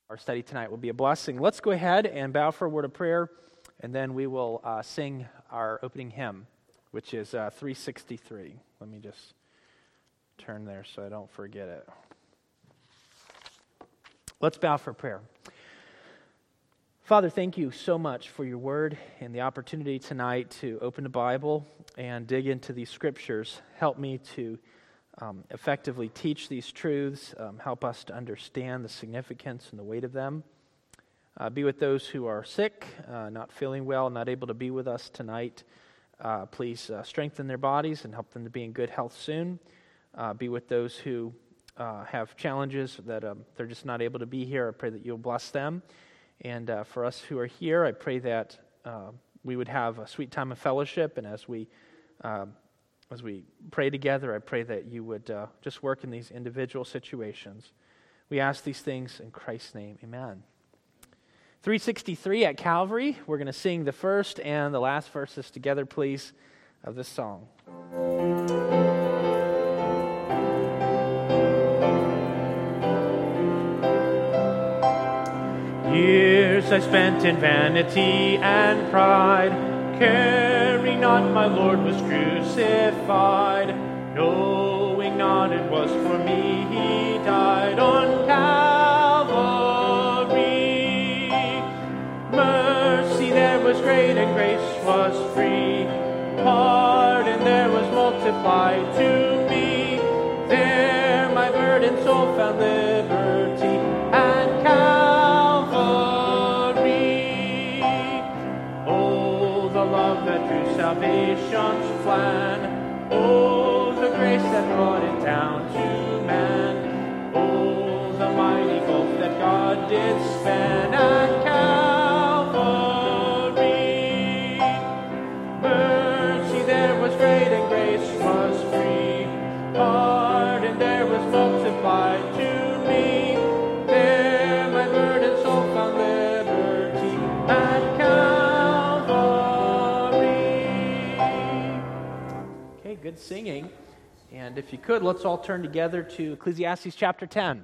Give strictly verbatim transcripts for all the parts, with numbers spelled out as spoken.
Our study tonight will be a blessing. Let's go ahead and bow for a word of prayer, and then we will uh, sing our opening hymn, which is uh, three sixty-three. Let me just turn there so I don't forget it. Let's bow for prayer. Father, thank you so much for your word and the opportunity tonight to open the Bible and dig into these scriptures. Help me to Um, effectively teach these truths, um, help us to understand the significance and the weight of them. Uh, be with those who are sick, uh, not feeling well, not able to be with us tonight. Uh, please uh, strengthen their bodies and help them to be in good health soon. Uh, be with those who uh, have challenges that um, they're just not able to be here. I pray that you'll bless them. And uh, for us who are here, I pray that uh, we would have a sweet time of fellowship, and as we um, As we pray together, I pray that you would uh, just work in these individual situations. We ask these things in Christ's name, amen. three sixty-three at Calvary. We're going to sing the first and the last verses together, please, of this song. Years I spent in vanity and pride, caring not my Lord was crucified, knowing not it was for me he died on Calvary. Mercy there was great and grace was free, pardon there was multiplied to me. There my burdened soul found liberty and Calvary. Love that drew salvation's plan. Oh, the grace that brought it down to man. Oh, the mighty gulf that God did span at Calvary. Mercy there was great and grace was free. Pardon there was multiplied to me. There my burdened soul found liberty at Calvary. Good singing. And if you could, let's all turn together to Ecclesiastes chapter ten.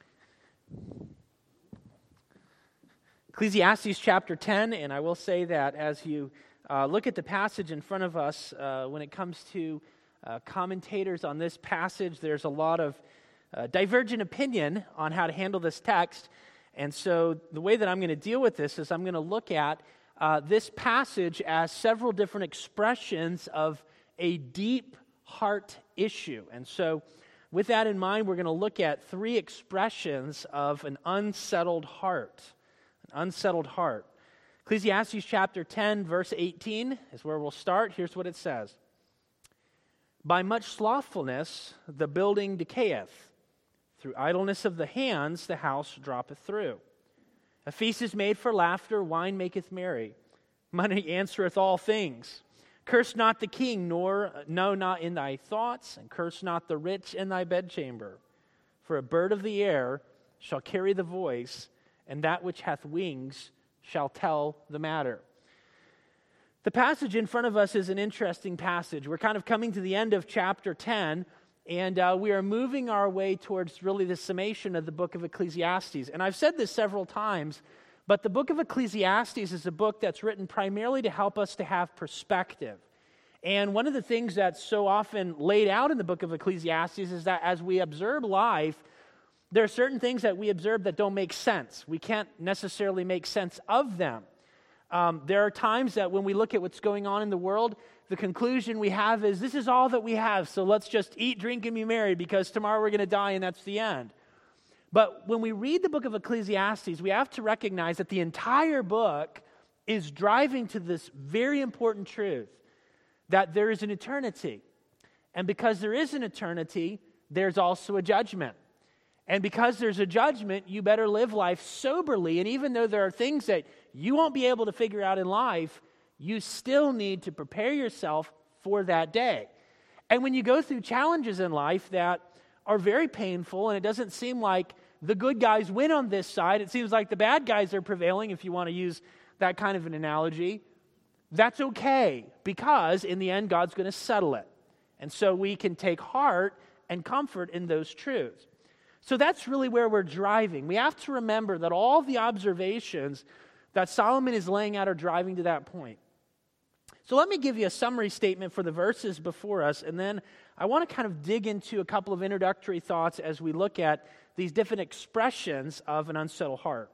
Ecclesiastes chapter ten, and I will say that as you uh, look at the passage in front of us, uh, when it comes to uh, commentators on this passage, there's a lot of uh, divergent opinion on how to handle this text. And so the way that I'm going to deal with this is I'm going to look at uh, this passage as several different expressions of a deep heart issue. And so with that in mind, we're going to look at three expressions of an unsettled heart. An unsettled heart. Ecclesiastes chapter ten, verse eighteen is where we'll start. Here's what it says. By much slothfulness the building decayeth. Through idleness of the hands the house droppeth through. A feast is made for laughter, wine maketh merry. Money answereth all things. Curse not the king, nor no not in thy thoughts, and curse not the rich in thy bedchamber. For a bird of the air shall carry the voice, and that which hath wings shall tell the matter. The passage in front of us is an interesting passage. We're kind of coming to the end of chapter ten, and uh, we are moving our way towards really the summation of the book of Ecclesiastes. And I've said this several times, but the book of Ecclesiastes is a book that's written primarily to help us to have perspective. And one of the things that's so often laid out in the book of Ecclesiastes is that as we observe life, there are certain things that we observe that don't make sense. We can't necessarily make sense of them. Um, there are times that when we look at what's going on in the world, the conclusion we have is this is all that we have, so let's just eat, drink, and be merry because tomorrow we're going to die and that's the end. But when we read the book of Ecclesiastes, we have to recognize that the entire book is driving to this very important truth, that there is an eternity. And because there is an eternity, there's also a judgment. And because there's a judgment, you better live life soberly. And even though there are things that you won't be able to figure out in life, you still need to prepare yourself for that day. And when you go through challenges in life that are very painful, and it doesn't seem like the good guys win on this side, it seems like the bad guys are prevailing, if you want to use that kind of an analogy, that's okay, because in the end, God's going to settle it. And so we can take heart and comfort in those truths. So that's really where we're driving. We have to remember that all the observations that Solomon is laying out are driving to that point. So let me give you a summary statement for the verses before us, and then I want to kind of dig into a couple of introductory thoughts as we look at these different expressions of an unsettled heart.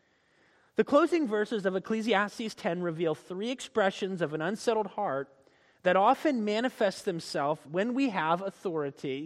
The closing verses of Ecclesiastes ten reveal three expressions of an unsettled heart that often manifest themselves when we have authority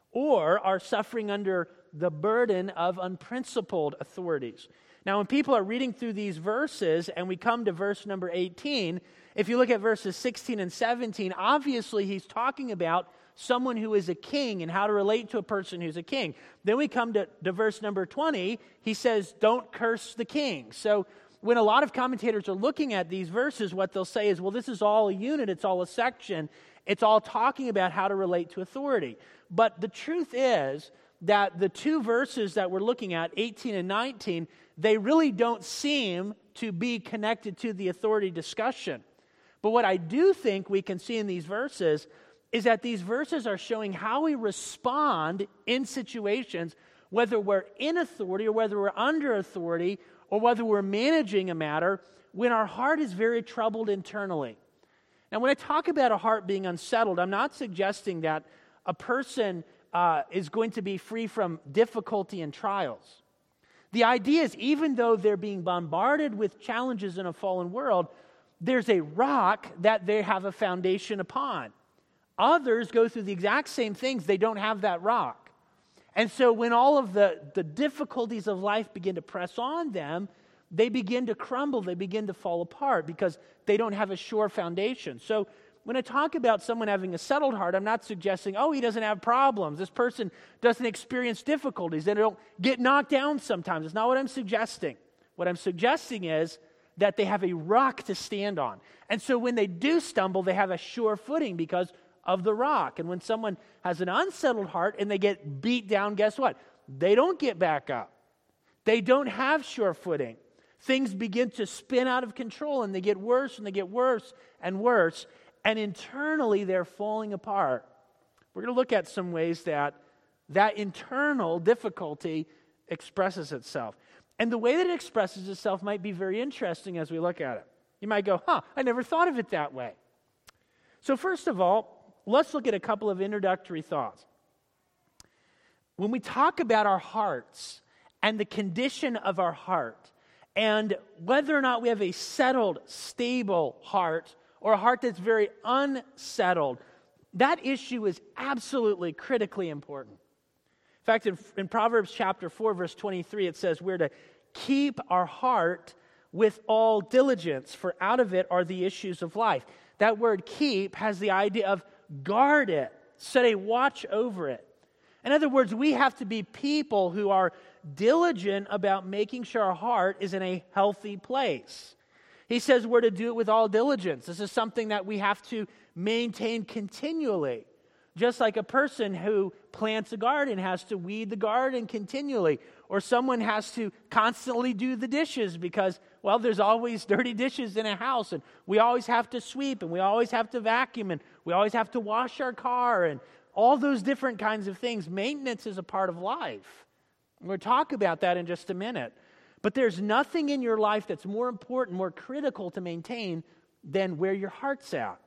or are suffering under the burden of unprincipled authorities. Now, when people are reading through these verses and we come to verse number eighteen, if you look at verses sixteen and seventeen, obviously he's talking about someone who is a king and how to relate to a person who's a king. Then we come to, to verse number twenty, he says, don't curse the king. So when a lot of commentators are looking at these verses, what they'll say is, well, this is all a unit, it's all a section, it's all talking about how to relate to authority. But the truth is that the two verses that we're looking at, eighteen and nineteen, they really don't seem to be connected to the authority discussion. But what I do think we can see in these verses is that these verses are showing how we respond in situations, whether we're in authority or whether we're under authority or whether we're managing a matter, when our heart is very troubled internally. Now, when I talk about a heart being unsettled, I'm not suggesting that a person uh, is going to be free from difficulty and trials. The idea is, even though they're being bombarded with challenges in a fallen world, there's a rock that they have a foundation upon. Others go through the exact same things, they don't have that rock. And so when all of the, the difficulties of life begin to press on them, they begin to crumble, they begin to fall apart because they don't have a sure foundation. So when I talk about someone having a settled heart, I'm not suggesting, oh, he doesn't have problems. This person doesn't experience difficulties. They don't get knocked down sometimes. It's not what I'm suggesting. What I'm suggesting is that they have a rock to stand on. And so when they do stumble, they have a sure footing because of the rock. And when someone has an unsettled heart and they get beat down, guess what? They don't get back up. They don't have sure footing. Things begin to spin out of control and they get worse and they get worse and worse. And internally, they're falling apart. We're going to look at some ways that that internal difficulty expresses itself. And the way that it expresses itself might be very interesting as we look at it. You might go, huh, I never thought of it that way. So first of all, let's look at a couple of introductory thoughts. When we talk about our hearts and the condition of our heart, and whether or not we have a settled, stable heart, or a heart that's very unsettled, that issue is absolutely critically important. In fact, in, in Proverbs chapter four, verse twenty-three, it says we're to keep our heart with all diligence, for out of it are the issues of life. That word keep has the idea of guard it, set a watch over it. In other words, we have to be people who are diligent about making sure our heart is in a healthy place. He says we're to do it with all diligence. This is something that we have to maintain continually. Just like a person who plants a garden has to weed the garden continually, or someone has to constantly do the dishes because, well, there's always dirty dishes in a house, and we always have to sweep, and we always have to vacuum, and we always have to wash our car, and all those different kinds of things. Maintenance is a part of life. We'll talk about that in just a minute. But there's nothing in your life that's more important, more critical to maintain than where your heart's at.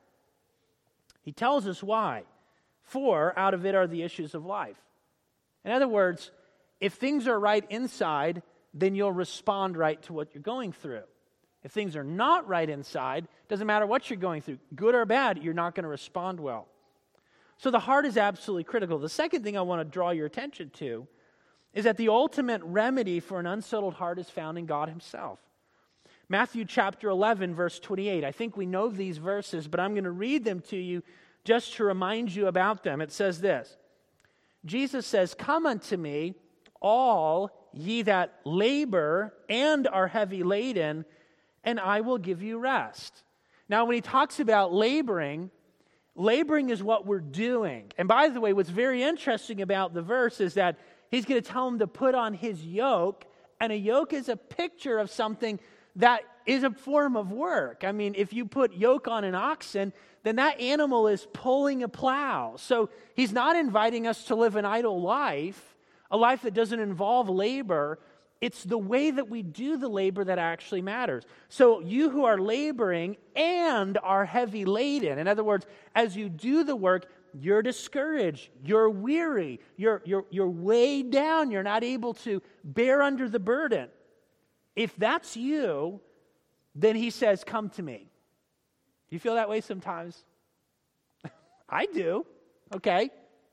He tells us why. For out of it are the issues of life. In other words, if things are right inside, then you'll respond right to what you're going through. If things are not right inside, doesn't matter what you're going through, good or bad, you're not going to respond well. So the heart is absolutely critical. The second thing I want to draw your attention to is that the ultimate remedy for an unsettled heart is found in God himself. Matthew chapter eleven, verse twenty-eight. I think we know these verses, but I'm going to read them to you just to remind you about them. It says this. Jesus says, "Come unto me, all ye that labor and are heavy laden, and I will give you rest." Now, when he talks about laboring, laboring is what we're doing. And by the way, what's very interesting about the verse is that he's going to tell them to put on his yoke, and a yoke is a picture of something that is a form of work. I mean, if you put yoke on an oxen, then that animal is pulling a plow. So he's not inviting us to live an idle life, a life that doesn't involve labor. It's the way that we do the labor that actually matters. So you who are laboring and are heavy laden, in other words, as you do the work, you're discouraged, you're weary, you're, you're, you're weighed down, you're not able to bear under the burden. If that's you, then he says, come to me. You feel that way sometimes? I do, okay?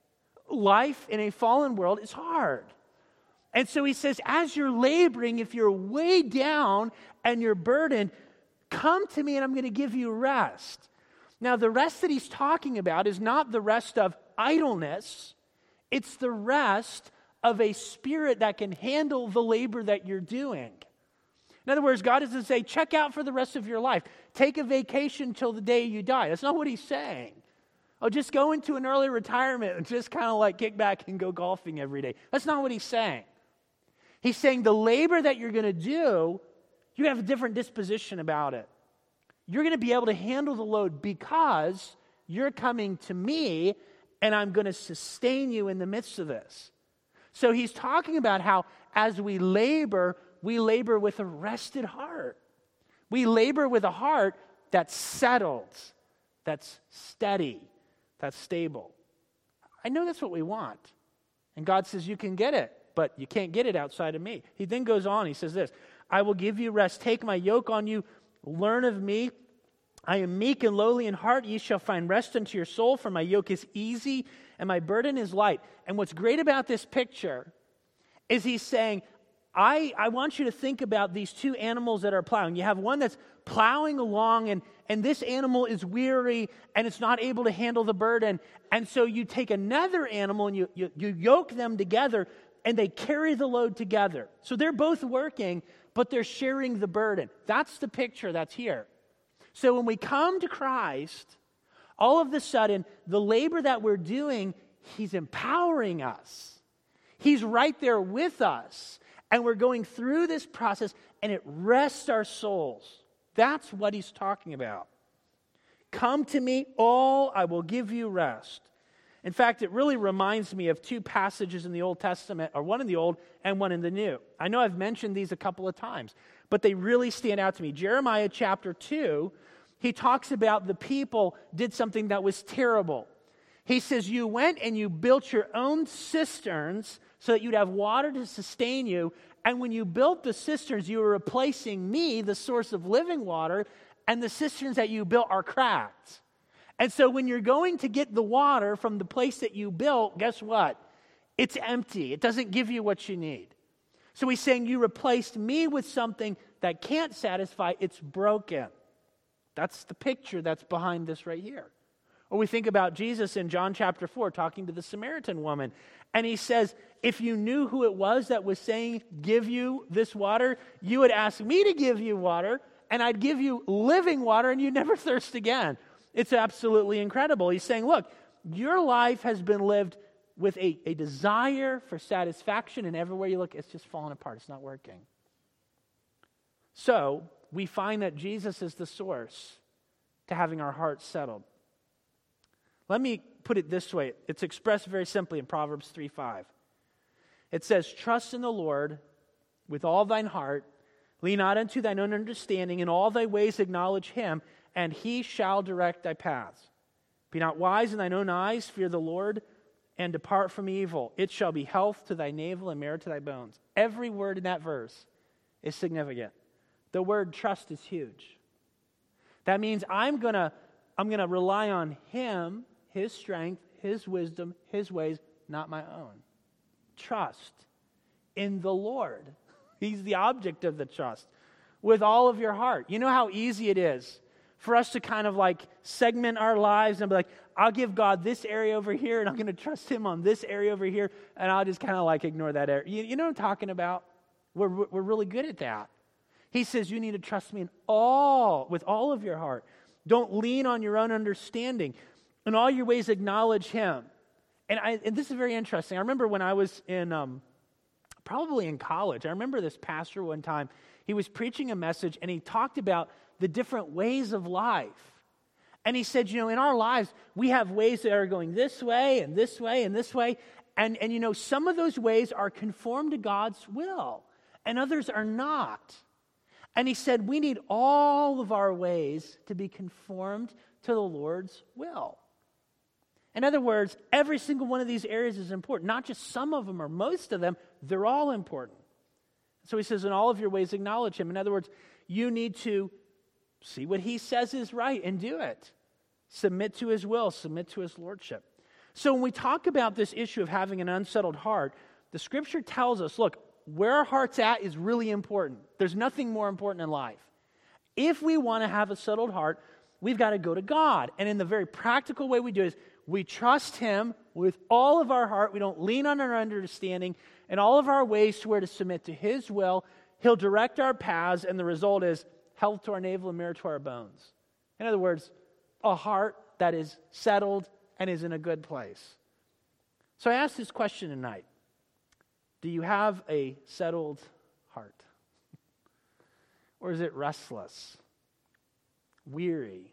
Life in a fallen world is hard. And so he says, as you're laboring, if you're weighed down and you're burdened, come to me and I'm going to give you rest. Now, the rest that he's talking about is not the rest of idleness. It's the rest of a spirit that can handle the labor that you're doing. In other words, God doesn't say, check out for the rest of your life. Take a vacation till the day you die. That's not what he's saying. Oh, just go into an early retirement and just kind of like kick back and go golfing every day. That's not what he's saying. He's saying the labor that you're going to do, you have a different disposition about it. You're going to be able to handle the load because you're coming to me and I'm going to sustain you in the midst of this. So he's talking about how as we labor, we labor with a rested heart. We labor with a heart that's settled, that's steady, that's stable. I know that's what we want. And God says you can get it, but you can't get it outside of me. He then goes on, he says this, I will give you rest. Take my yoke on you. Learn of me. I am meek and lowly in heart. Ye shall find rest unto your soul, for my yoke is easy and my burden is light. And what's great about this picture is he's saying, I, I want you to think about these two animals that are plowing. You have one that's plowing along, and, and this animal is weary, and it's not able to handle the burden. And so you take another animal, and you, you, you yoke them together, and they carry the load together. So they're both working, but they're sharing the burden. That's the picture that's here. So when we come to Christ, all of a sudden, the labor that we're doing, he's empowering us. He's right there with us. And we're going through this process, and it rests our souls. That's what he's talking about. Come to me, all, I will give you rest. In fact, it really reminds me of two passages in the Old Testament, or one in the Old and one in the New. I know I've mentioned these a couple of times, but they really stand out to me. Jeremiah chapter two, he talks about the people did something that was terrible. He says, you went and you built your own cisterns so that you'd have water to sustain you. And when you built the cisterns, you were replacing me, the source of living water, and the cisterns that you built are cracked. And so when you're going to get the water from the place that you built, guess what? It's empty. It doesn't give you what you need. So he's saying you replaced me with something that can't satisfy. It's broken. That's the picture that's behind this right here. Or we think about Jesus in John chapter four talking to the Samaritan woman. And he says, if you knew who it was that was saying, give you this water, you would ask me to give you water, and I'd give you living water, and you'd never thirst again. It's absolutely incredible. He's saying, look, your life has been lived with a, a desire for satisfaction, and everywhere you look, it's just falling apart. It's not working. So we find that Jesus is the source to having our hearts settled. Let me put it this way. It's expressed very simply in Proverbs three five. It says, trust in the Lord with all thine heart, lean not unto thine own understanding, in all thy ways acknowledge him, and he shall direct thy paths. Be not wise in thine own eyes, fear the Lord, and depart from evil. It shall be health to thy navel and merit to thy bones. Every word in that verse is significant. The word trust is huge. That means I'm gonna, I'm gonna rely on him, his strength, his wisdom, his ways, not my own. Trust in the Lord. He's the object of the trust. With all of your heart. You know how easy it is for us to kind of like segment our lives and be like, I'll give God this area over here, and I'm going to trust him on this area over here, and I'll just kind of like ignore that area. You, you know what I'm talking about? We're, we're really good at that. He says you need to trust me in all, with all of your heart. Don't lean on your own understanding. In all your ways, acknowledge him. And, I, and this is very interesting. I remember when I was in, um, probably in college, I remember this pastor one time, he was preaching a message, and he talked about the different ways of life. And he said, you know, in our lives, we have ways that are going this way and this way and this way. And, and you know, some of those ways are conformed to God's will, and others are not. And he said we need all of our ways to be conformed to the Lord's will. In other words, every single one of these areas is important. Not just some of them or most of them, they're all important. So he says, in all of your ways, acknowledge him. In other words, you need to see what he says is right and do it. Submit to his will, submit to his lordship. So when we talk about this issue of having an unsettled heart, the scripture tells us, look, where our heart's at is really important. There's nothing more important in life. If we want to have a settled heart, we've got to go to God. And in the very practical way we do is we trust him with all of our heart. We don't lean on our understanding and all of our ways to where to submit to his will. He'll direct our paths, and the result is health to our navel and marrow to our bones. In other words, a heart that is settled and is in a good place. So I ask this question tonight. Do you have a settled heart? Or is it restless, weary,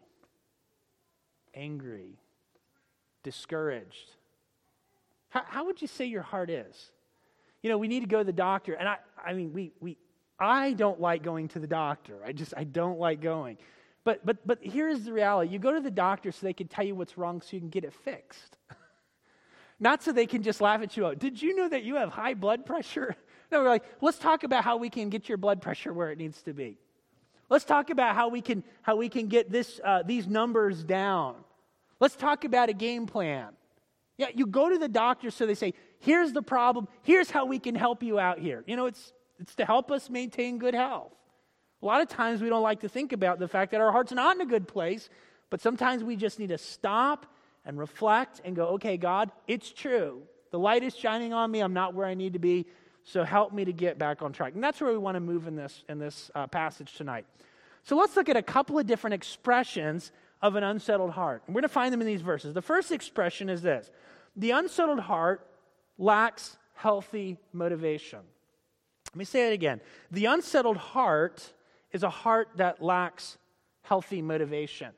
angry, discouraged? How, how would you say your heart is? You know, we need to go to the doctor, and I, I mean, we, we, I don't like going to the doctor. I just, I don't like going. But, but, but here's the reality. You go to the doctor so they can tell you what's wrong so you can get it fixed. Not so they can just laugh at you out. Did you know that you have high blood pressure? No, we're like, let's talk about how we can get your blood pressure where it needs to be. Let's talk about how we can how we can get this uh, these numbers down. Let's talk about a game plan. Yeah, you go to the doctor so they say, here's the problem. Here's how we can help you out here. You know, it's it's to help us maintain good health. A lot of times we don't like to think about the fact that our heart's not in a good place, but sometimes we just need to stop and reflect and go, okay, God, it's true. The light is shining on me. I'm not where I need to be. So help me to get back on track. And that's where we want to move in this, in this uh, passage tonight. So let's look at a couple of different expressions of an unsettled heart. And we're going to find them in these verses. The first expression is this. The unsettled heart lacks healthy motivation. Let me say it again. The unsettled heart is a heart that lacks healthy motivation.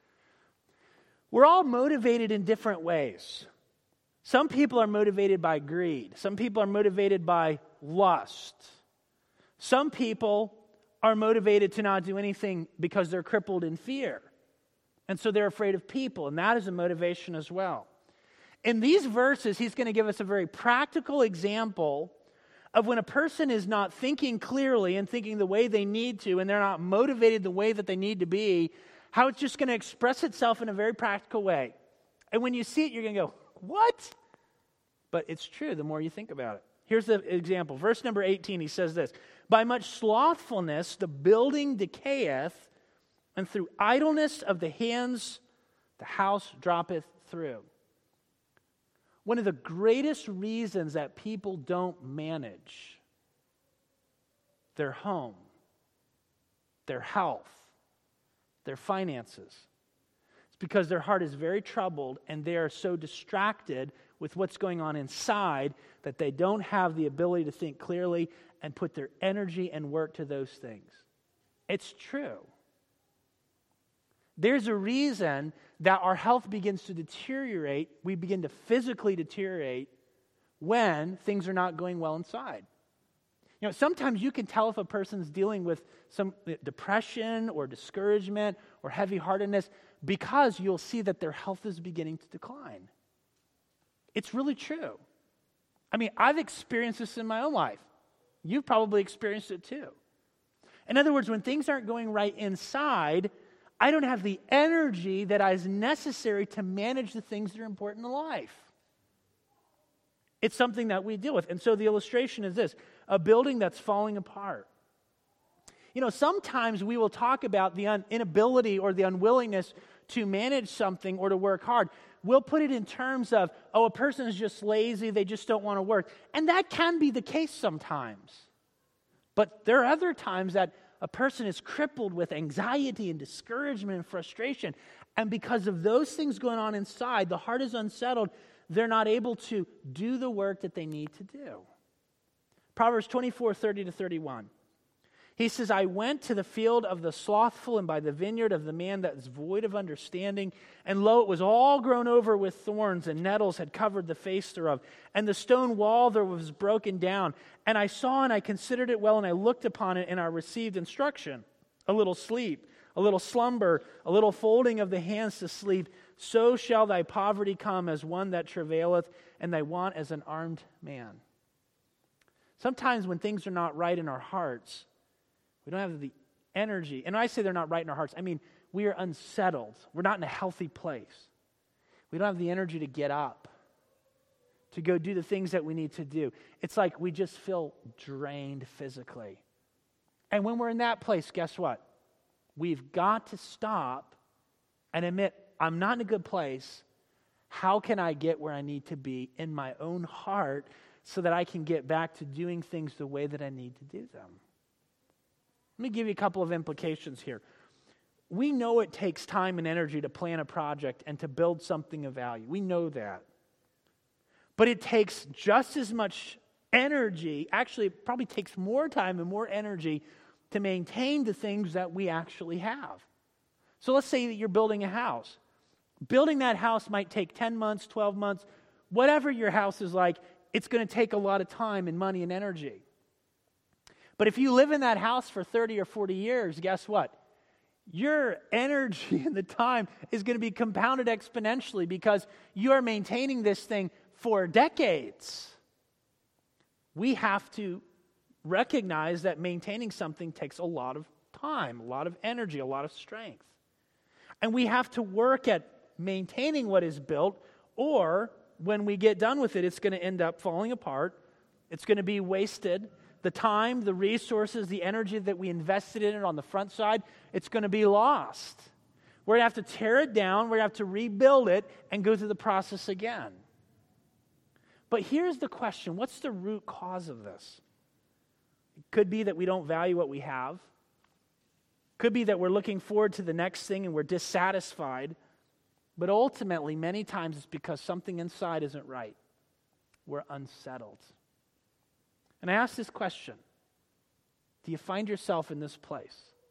We're all motivated in different ways. Some people are motivated by greed. Some people are motivated by lust. Some people are motivated to not do anything because they're crippled in fear. And so they're afraid of people, and that is a motivation as well. In these verses, he's going to give us a very practical example of when a person is not thinking clearly and thinking the way they need to, and they're not motivated the way that they need to be, how it's just going to express itself in a very practical way. And when you see it, you're going to go, what? But it's true the more you think about it. Here's the example. Verse number eighteen, he says this. By much slothfulness the building decayeth, and through idleness of the hands the house droppeth through. One of the greatest reasons that people don't manage their home, their health, their finances, it's because their heart is very troubled and they are so distracted with what's going on inside that they don't have the ability to think clearly and put their energy and work to those things. It's true. There's a reason that our health begins to deteriorate, we begin to physically deteriorate when things are not going well inside. You know, sometimes you can tell if a person's dealing with some depression or discouragement or heavy-heartedness because you'll see that their health is beginning to decline. It's really true. I mean, I've experienced this in my own life. You've probably experienced it too. In other words, when things aren't going right inside, I don't have the energy that is necessary to manage the things that are important in life. It's something that we deal with. And so the illustration is this, a building that's falling apart. You know, sometimes we will talk about the un- inability or the unwillingness to manage something or to work hard. We'll put it in terms of, oh, a person is just lazy, they just don't want to work. And that can be the case sometimes. But there are other times that a person is crippled with anxiety and discouragement and frustration. And because of those things going on inside, the heart is unsettled. They're not able to do the work that they need to do. Proverbs twenty-four, thirty to thirty-one. He says, I went to the field of the slothful and by the vineyard of the man that is void of understanding. And lo, it was all grown over with thorns, and nettles had covered the face thereof. And the stone wall there was broken down. And I saw and I considered it well, and I looked upon it, and I received instruction. A little sleep, a little slumber, a little folding of the hands to sleep. So shall thy poverty come as one that travaileth, and thy want as an armed man. Sometimes when things are not right in our hearts, we don't have the energy. And when I say they're not right in our hearts, I mean we are unsettled. We're not in a healthy place. We don't have the energy to get up, to go do the things that we need to do. It's like we just feel drained physically. And when we're in that place, guess what? We've got to stop and admit, I'm not in a good place. How can I get where I need to be in my own heart so that I can get back to doing things the way that I need to do them? Let me give you a couple of implications here. We know it takes time and energy to plan a project and to build something of value. We know that. But it takes just as much energy, actually it probably takes more time and more energy to maintain the things that we actually have. So let's say that you're building a house. Building that house might take ten months, twelve months, whatever your house is like, it's going to take a lot of time and money and energy. But if you live in that house for thirty or forty years, guess what? Your energy and the time is going to be compounded exponentially because you are maintaining this thing for decades. We have to recognize that maintaining something takes a lot of time, a lot of energy, a lot of strength. And we have to work at maintaining what is built, or when we get done with it, it's going to end up falling apart. It's going to be wasted. The time, the resources, the energy that we invested in it on the front side, it's going to be lost. We're going to have to tear it down. We're going to have to rebuild it and go through the process again. But here's the question. What's the root cause of this? It could be that we don't value what we have. Could be that we're looking forward to the next thing and we're dissatisfied. But ultimately, many times it's because something inside isn't right. We're unsettled. And I ask this question. Do you find yourself in this place?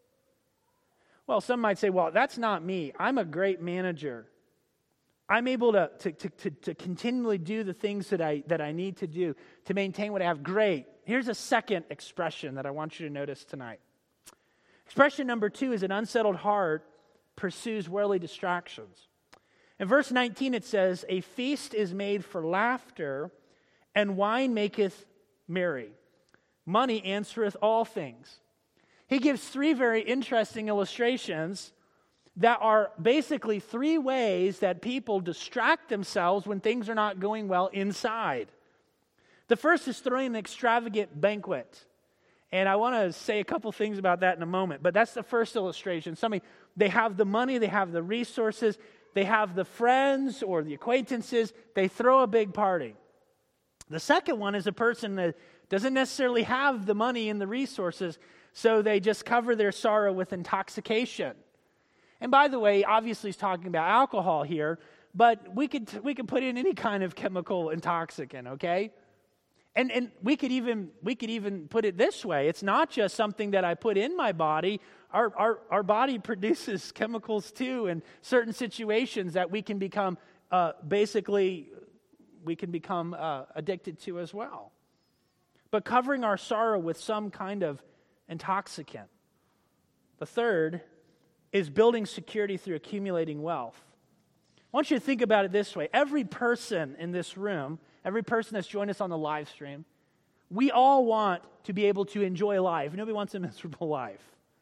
Well, some might say, well, that's not me. I'm a great manager. I'm able to, to, to, to, to continually do the things that I, that I need to do to maintain what I have. Great. Here's a second expression that I want you to notice tonight. Expression number two is an unsettled heart pursues worldly distractions. In verse nineteen it says, a feast is made for laughter, and wine maketh merry. Money answereth all things. He gives three very interesting illustrations that are basically three ways that people distract themselves when things are not going well inside. The first is throwing an extravagant banquet. And I want to say a couple things about that in a moment, but that's the first illustration. Somebody, they have the money, they have the resources, they have the friends or the acquaintances, they throw a big party. The second one is a person that doesn't necessarily have the money and the resources, so they just cover their sorrow with intoxication. And by the way, obviously he's talking about alcohol here, but we could we could put in any kind of chemical intoxicant, okay? And and we could even we could even put it this way. It's not just something that I put in my body. Our our, our body produces chemicals too in certain situations that we can become uh, basically we can become uh, addicted to as well. But covering our sorrow with some kind of intoxicant. The third is building security through accumulating wealth. I want you to think about it this way. Every person in this room, every person that's joined us on the live stream, we all want to be able to enjoy life. Nobody wants a miserable life.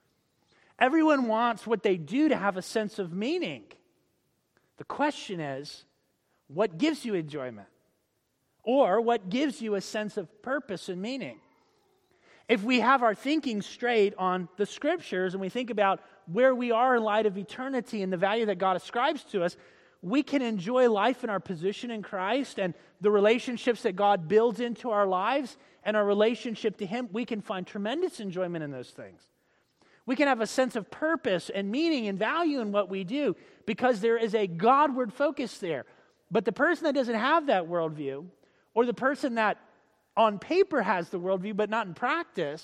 Everyone wants what they do to have a sense of meaning. The question is, what gives you enjoyment? Or what gives you a sense of purpose and meaning? If we have our thinking straight on the Scriptures and we think about where we are in light of eternity and the value that God ascribes to us, we can enjoy life in our position in Christ and the relationships that God builds into our lives and our relationship to Him. We can find tremendous enjoyment in those things. We can have a sense of purpose and meaning and value in what we do because there is a Godward focus there. But the person that doesn't have that worldview, or the person that on paper has the worldview but not in practice,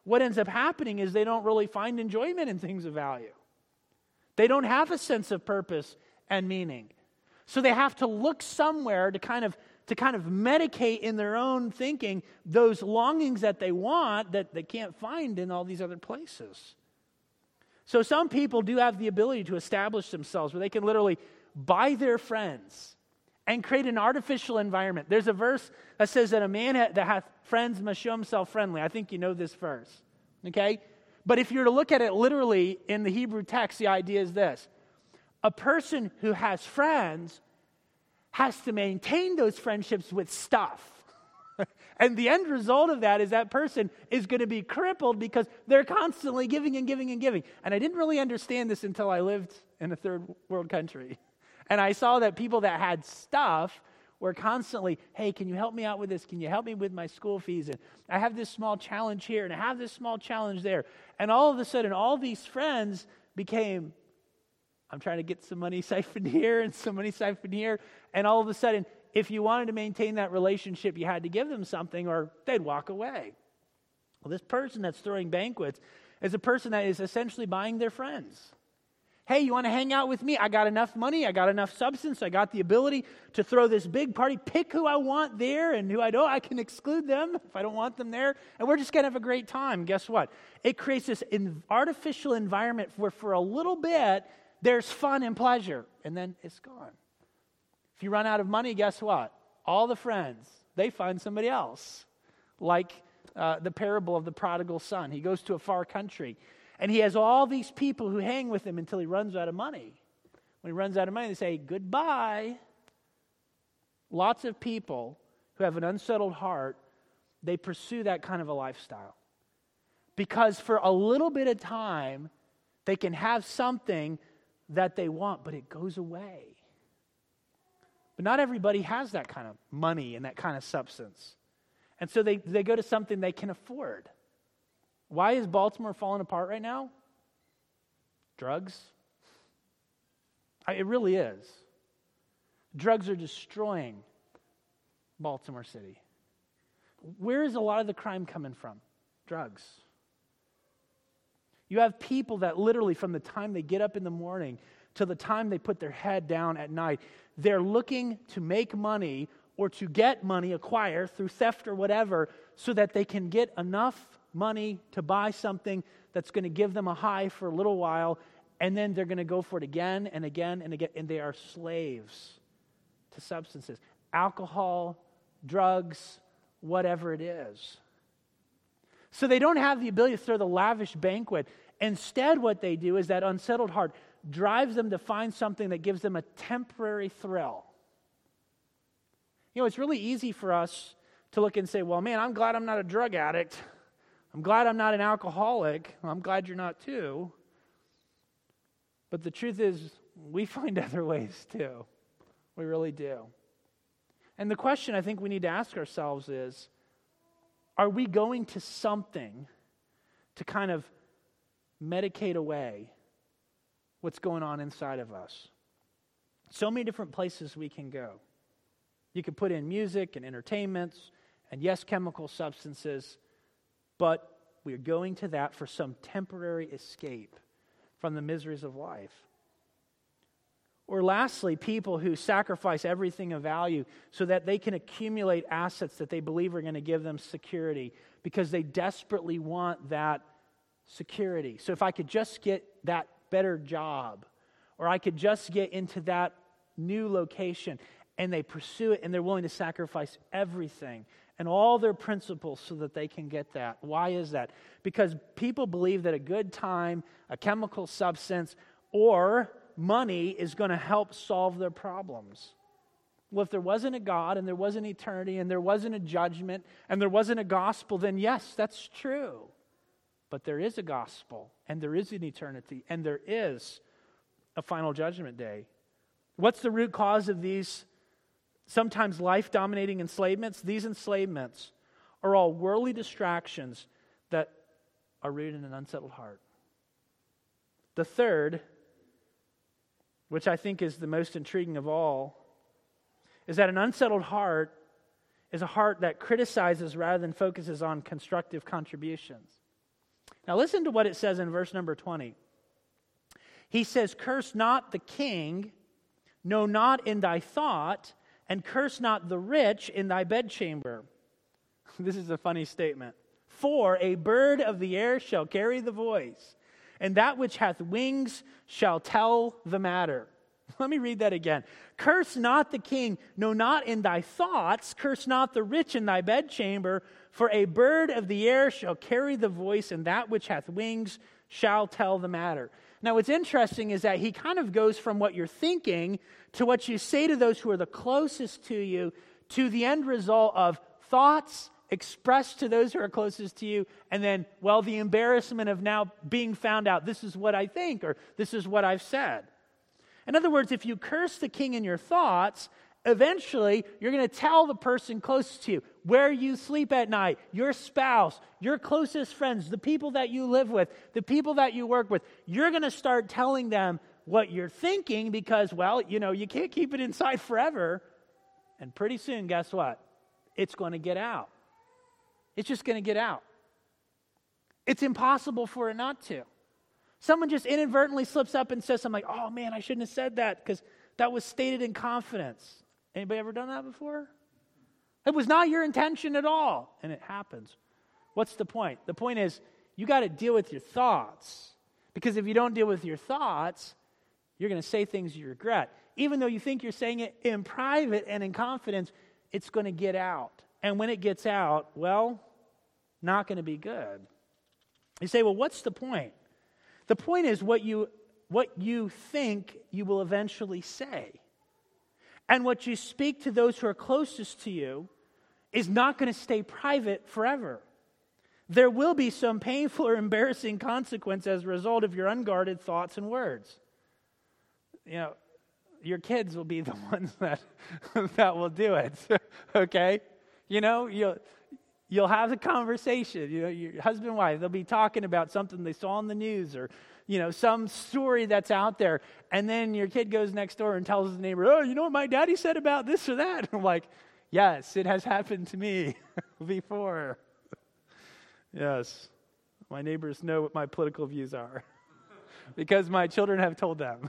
what ends up happening is they don't really find enjoyment in things of value. They don't have a sense of purpose and meaning. So they have to look somewhere to kind of to kind of medicate in their own thinking those longings that they want that they can't find in all these other places. So some people do have the ability to establish themselves where they can literally buy their friends and create an artificial environment. There's a verse that says that a man that hath friends must show himself friendly. I think you know this verse, okay? But if you're to look at it literally in the Hebrew text, the idea is this. A person who has friends has to maintain those friendships with stuff. And the end result of that is that person is going to be crippled because they're constantly giving and giving and giving. And I didn't really understand this until I lived in a third world country. And I saw that people that had stuff were constantly, hey, can you help me out with this? Can you help me with my school fees? And I have this small challenge here and I have this small challenge there. And all of a sudden, all these friends became, I'm trying to get some money siphoned here and some money siphoned here. And all of a sudden, if you wanted to maintain that relationship, you had to give them something or they'd walk away. Well, this person that's throwing banquets is a person that is essentially buying their friends. Hey, you want to hang out with me? I got enough money. I got enough substance. I got the ability to throw this big party. Pick who I want there and who I don't. I can exclude them if I don't want them there. And we're just going to have a great time. Guess what? It creates this in artificial environment where for a little bit, there's fun and pleasure. And then it's gone. If you run out of money, guess what? All the friends, they find somebody else. Like uh, the parable of the prodigal son. He goes to a far country. And he has all these people who hang with him until he runs out of money. When he runs out of money, they say, goodbye. Lots of people who have an unsettled heart, they pursue that kind of a lifestyle. Because for a little bit of time, they can have something that they want, but it goes away. But not everybody has that kind of money and that kind of substance. And so they, they go to something they can afford. Why is Baltimore falling apart right now? Drugs. I, it really is. Drugs are destroying Baltimore City. Where is a lot of the crime coming from? Drugs. You have people that literally from the time they get up in the morning to the time they put their head down at night, they're looking to make money or to get money, acquire through theft or whatever, so that they can get enough money to buy something that's going to give them a high for a little while, and then they're going to go for it again and again and again, and they are slaves to substances. Alcohol, drugs, whatever it is. So they don't have the ability to throw the lavish banquet. Instead, what they do is that unsettled heart drives them to find something that gives them a temporary thrill. You know, it's really easy for us to look and say, well, man, I'm glad I'm not a drug addict. I'm glad I'm not an alcoholic. I'm glad you're not too. But the truth is, we find other ways too. We really do. And the question I think we need to ask ourselves is, are we going to something to kind of medicate away what's going on inside of us? So many different places we can go. You could put in music and entertainments and, yes, chemical substances, but we're going to that for some temporary escape from the miseries of life. Or lastly, people who sacrifice everything of value so that they can accumulate assets that they believe are going to give them security because they desperately want that security. So if I could just get that better job, or I could just get into that new location, and they pursue it and they're willing to sacrifice everything and all their principles so that they can get that. Why is that? Because people believe that a good time, a chemical substance, or money is going to help solve their problems. Well, if there wasn't a God and there wasn't eternity and there wasn't a judgment and there wasn't a gospel, then yes, that's true. But there is a gospel and there is an eternity and there is a final judgment day. What's the root cause of these sometimes life-dominating enslavements? These enslavements are all worldly distractions that are rooted in an unsettled heart. The third, which I think is the most intriguing of all, is that an unsettled heart is a heart that criticizes rather than focuses on constructive contributions. Now listen to what it says in verse number twenty. He says, curse not the king, no, not in thy thought, and curse not the rich in thy bedchamber. This is a funny statement. For a bird of the air shall carry the voice, and that which hath wings shall tell the matter. Let me read that again. Curse not the king, no, not in thy thoughts. Curse not the rich in thy bedchamber. For a bird of the air shall carry the voice, and that which hath wings shall tell the matter. Now, what's interesting is that he kind of goes from what you're thinking to what you say to those who are the closest to you, to the end result of thoughts expressed to those who are closest to you, and then, well, the embarrassment of now being found out, this is what I think, or this is what I've said. In other words, if you curse the king in your thoughts, eventually you're going to tell the person closest to you where you sleep at night, your spouse, your closest friends, the people that you live with, the people that you work with. You're going to start telling them what you're thinking because, well, you know, you can't keep it inside forever. And pretty soon, guess what? It's going to get out. It's just going to get out. It's impossible for it not to. Someone just inadvertently slips up and says something like, oh man, I shouldn't have said that because that was stated in confidence. Anybody ever done that before? It was not your intention at all, and it happens. What's the point? The point is, you got to deal with your thoughts, because if you don't deal with your thoughts, you're going to say things you regret. Even though you think you're saying it in private and in confidence, it's going to get out. And when it gets out, well, not going to be good. You say, well, what's the point? The point is what you what you think you will eventually say. And what you speak to those who are closest to you is not going to stay private forever. There will be some painful or embarrassing consequence as a result of your unguarded thoughts and words. You know, your kids will be the ones that that will do it. Okay? You know, you'll You'll have a conversation, you know, your husband and wife, they'll be talking about something they saw on the news or, you know, some story that's out there. And then your kid goes next door and tells the neighbor, oh, you know what my daddy said about this or that? And I'm like, yes, it has happened to me before. Yes, my neighbors know what my political views are because my children have told them.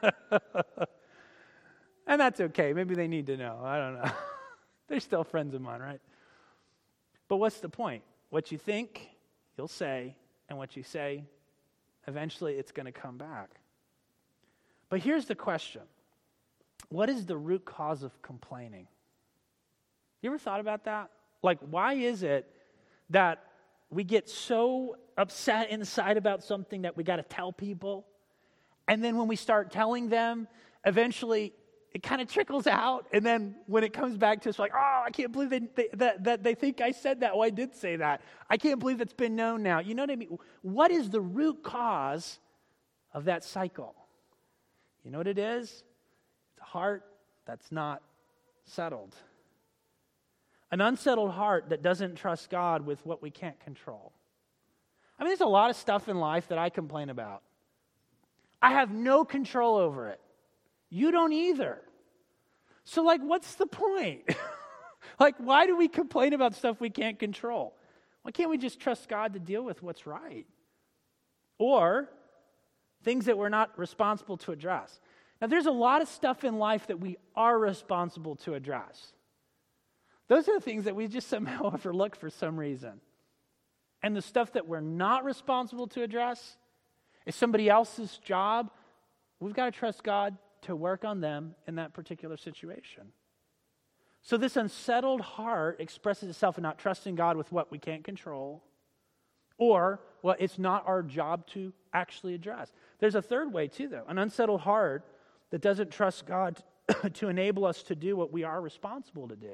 And that's okay. Maybe they need to know. I don't know. They're still friends of mine, right? But what's the point? What you think, you'll say, and what you say, eventually it's going to come back. But here's the question. What is the root cause of complaining? You ever thought about that? Like, why is it that we get so upset inside about something that we got to tell people, and then when we start telling them, eventually it kind of trickles out, and then when it comes back to us, like, oh, I can't believe they, they, that, that they think I said that. Oh, I did say that. I can't believe it's been known now. You know what I mean? What is the root cause of that cycle? You know what it is? It's a heart that's not settled. An unsettled heart that doesn't trust God with what we can't control. I mean, there's a lot of stuff in life that I complain about. I have no control over it. You don't either. So, like, what's the point? Like, why do we complain about stuff we can't control? Why can't we just trust God to deal with what's right? Or things that we're not responsible to address. Now, there's a lot of stuff in life that we are responsible to address. Those are the things that we just somehow overlook for some reason. And the stuff that we're not responsible to address is somebody else's job. We've got to trust God to work on them in that particular situation. So this unsettled heart expresses itself in not trusting God with what we can't control, or what it's not our job to actually address. There's a third way too, though. An unsettled heart that doesn't trust God to enable us to do what we are responsible to do.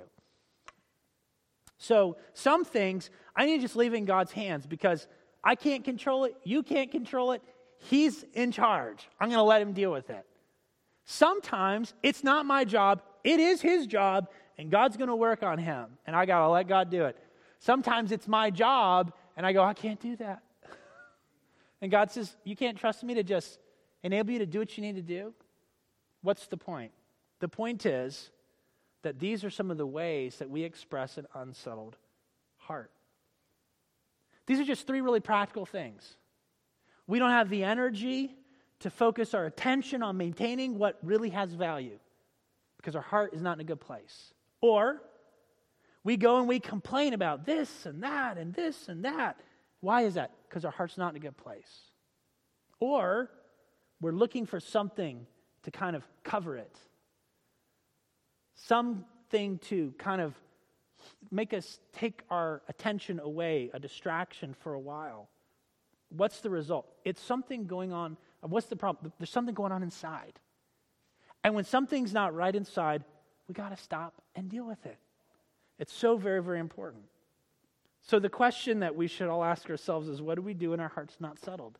So some things I need to just leave in God's hands because I can't control it, you can't control it, He's in charge. I'm going to let Him deal with it. Sometimes it's not my job, it is His job, and God's going to work on him, and I got to let God do it. Sometimes it's my job, and I go, I can't do that. And God says, you can't trust me to just enable you to do what you need to do? What's the point? The point is that these are some of the ways that we express an unsettled heart. These are just three really practical things. We don't have the energy to focus our attention on maintaining what really has value because our heart is not in a good place. Or we go and we complain about this and that and this and that. Why is that? Because our heart's not in a good place. Or we're looking for something to kind of cover it. Something to kind of make us take our attention away, a distraction for a while. What's the result? It's something going on. What's the problem? There's something going on inside. And when something's not right inside, we got to stop and deal with it. It's so very, very important. So the question that we should all ask ourselves is, what do we do when our heart's not settled?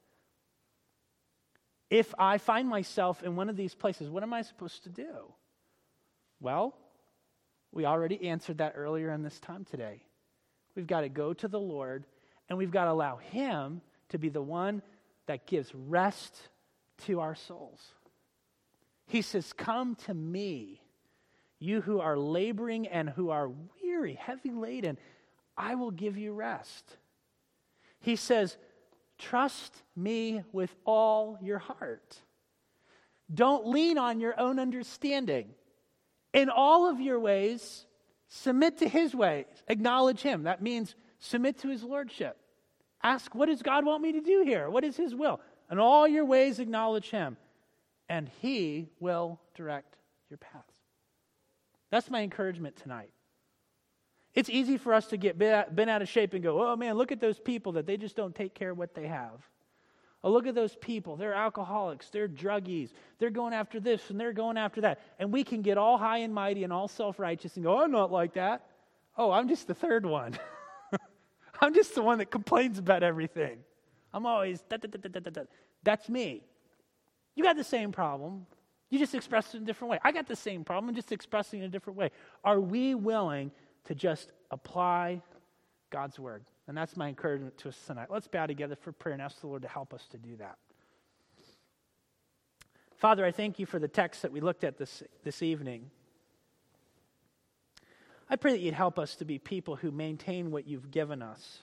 If I find myself in one of these places, what am I supposed to do? Well, we already answered that earlier in this time today. We've got to go to the Lord, and we've got to allow Him to be the one that gives rest to our souls. He says, come to me, you who are laboring and who are weary, heavy laden, I will give you rest. He says, trust me with all your heart. Don't lean on your own understanding. In all of your ways, submit to His ways. Acknowledge Him. That means submit to His lordship. Ask, what does God want me to do here? What is His will? In all your ways, acknowledge Him, and He will direct your paths. That's my encouragement tonight. It's easy for us to get bent out of shape and go, oh man, look at those people that they just don't take care of what they have. Oh, look at those people. They're alcoholics. They're druggies. They're going after this and they're going after that. And we can get all high and mighty and all self-righteous and go, I'm not like that. Oh, I'm just the third one. I'm just the one that complains about everything. I'm always, da, da, da, da, da, da. That's me. You got the same problem. You just express it in a different way. I got the same problem, just expressing it in a different way. Are we willing to just apply God's word? And that's my encouragement to us tonight. Let's bow together for prayer and ask the Lord to help us to do that. Father, I thank you for the text that we looked at this, this evening. I pray that you'd help us to be people who maintain what you've given us,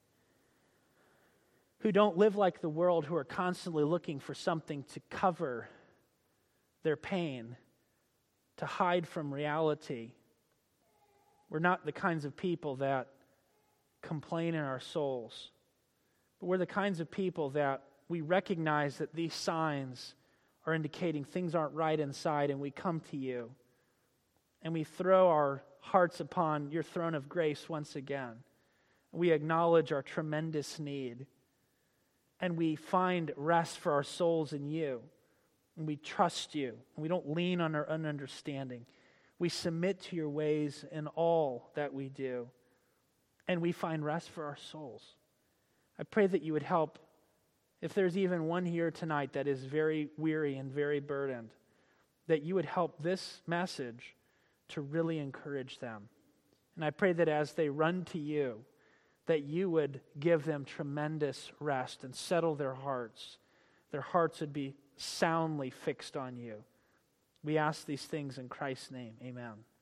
who don't live like the world, who are constantly looking for something to cover their pain, to hide from reality. We're not the kinds of people that complain in our souls, but we're the kinds of people that we recognize that these signs are indicating things aren't right inside, and we come to you, and we throw our hearts upon your throne of grace once again. We acknowledge our tremendous need, and we find rest for our souls in you, and we trust you, and we don't lean on our own understanding. We submit to your ways in all that we do, and we find rest for our souls. I pray that you would help, if there's even one here tonight that is very weary and very burdened, that you would help this message to really encourage them. And I pray that as they run to you, that you would give them tremendous rest and settle their hearts. Their hearts would be soundly fixed on you. We ask these things in Christ's name. Amen.